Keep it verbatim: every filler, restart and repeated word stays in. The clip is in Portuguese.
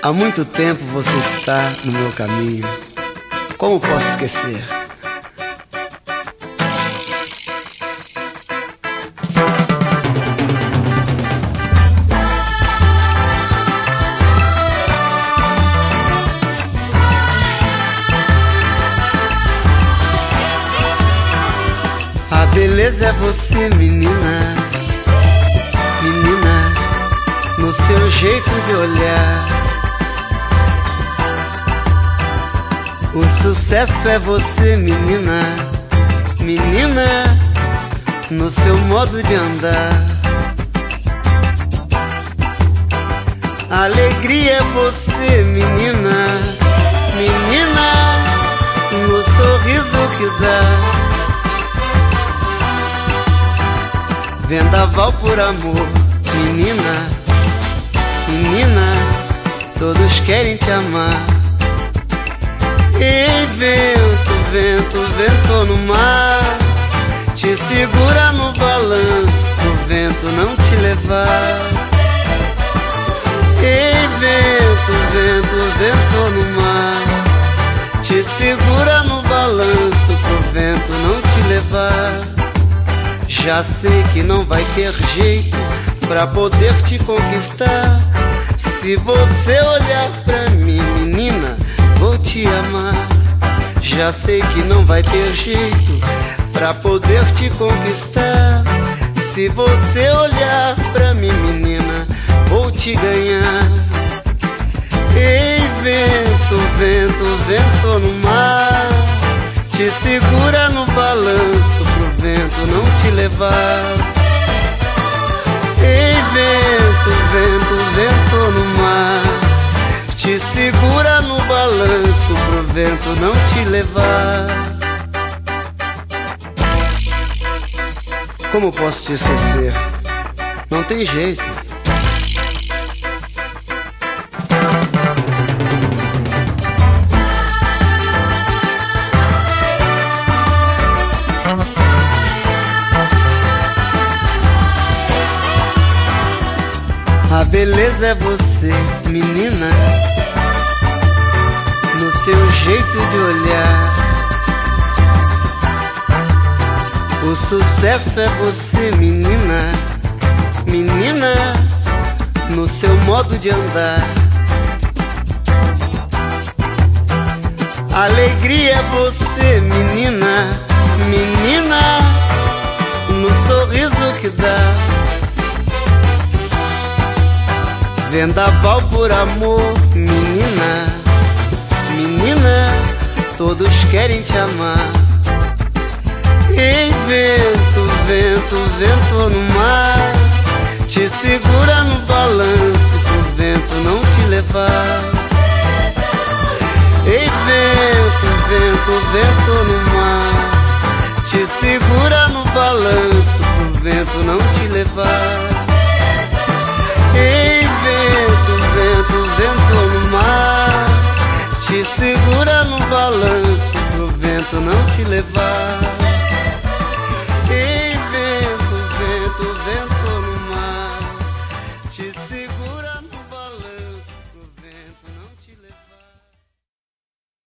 Há muito tempo você está no meu caminho. Como posso esquecer? A beleza é você, menina, menina, no seu jeito de olhar. O sucesso é você, menina, menina, no seu modo de andar. A alegria é você, menina, menina, no sorriso que dá. Vendaval por amor, menina, menina, todos querem te amar. Ei, vento, vento, vento no mar, te segura no balanço, o vento não te levar. Ei, vento, vento, vento no mar, te segura no balanço, pro vento não te levar. Já sei que não vai ter jeito pra poder te conquistar. Se você olhar pra mim, menina, vou te amar. Já sei que não vai ter jeito pra poder te conquistar. Se você olhar pra mim, menina, vou te ganhar. Ei, vento, vento, vento no mar, te segura no balanço, pro vento não te levar. Ei, vento, vento, vento no mar, te segura no balanço, pro vento não te levar. Como posso te esquecer? Não tem jeito. A beleza é você, menina, no seu jeito de olhar. O sucesso é você, menina, menina, no seu modo de andar. A alegria é você, menina, menina, no sorriso que dá. Vendaval por amor, menina, menina, todos querem te amar. Ei, vento, vento, vento no mar, te segura no balanço, pro vento não te levar. Ei, vento, vento, vento no mar, te segura no balanço, pro vento não te levar. Ei, vento, vento, vento no mar, te segura no balanço, pro vento não te levar.